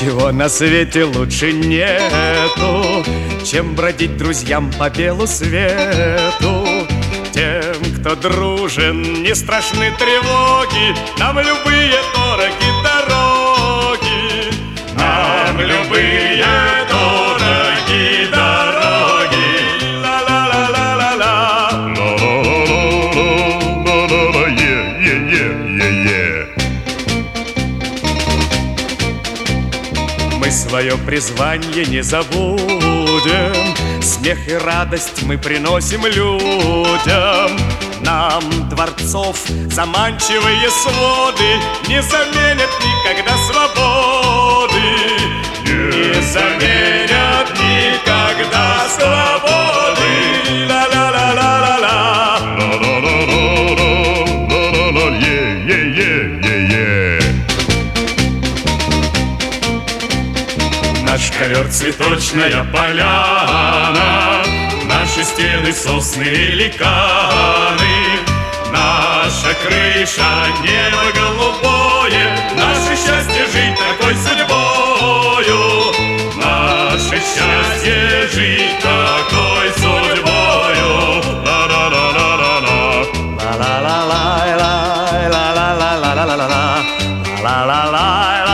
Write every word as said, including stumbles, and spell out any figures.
Ничего на свете лучше нету, чем бродить друзьям по белу свету. Тем, кто дружен, не страшны тревоги, нам любые дороги дороги, нам любые дороги дороги. Ла-ла-ла-ла-ла-ла, ла-ла-ла-ла-ла-ла-ла, е-е-е-е-е. Мы свое призвание не забудем, смех и радость мы приносим людям. Нам дворцов заманчивые своды не заменят никогда свободы, не заменят никогда свободы. Ла-ла-ла-ла-ла-ла, ла-ла-ла-ла-ла-ла-ла, е-е-е-е-е. Наш ковер цветочная поляна, наши стены сосны великаны, наша крыша небо голубое, наше счастье жить такой судьбою, наше счастье жить такой судьбою. Ла-ла-ла-ла-ла-ла, ла-ла-ла-ла-ла-ла-ла-ла-ла-ла-ла-ла-ла.